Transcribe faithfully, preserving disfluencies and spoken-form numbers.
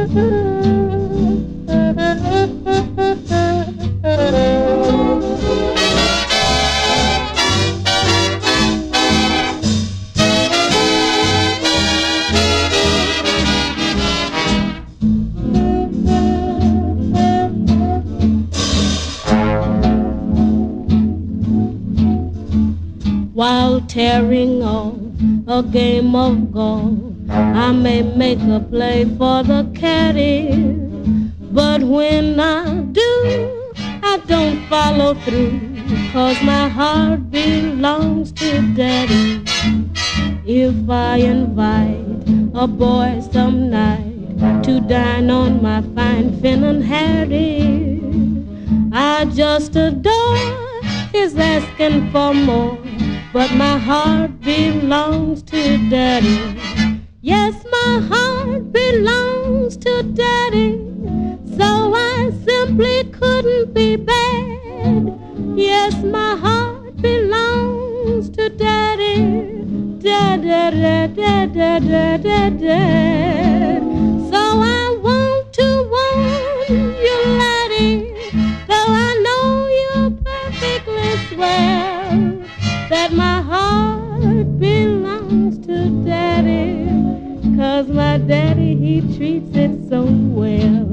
While tearing on a game of golf, I may make a play for the caddy, but when I do, I don't follow through, 'cause my heart belongs to Daddy. If I invite a boy some night to dine on my fine Finn Harry, I just adore his asking for more, but my heart belongs to Daddy. Yes, my heart belongs to Daddy, so I simply couldn't be bad. Yes, my heart belongs to Daddy. Dad, dad, dad, dad, dad, dad, dad, dad. So I want to warn you, laddie, though I know you're perfectly swell, that my heart belongs to Daddy, 'cause my daddy, he treats it so well.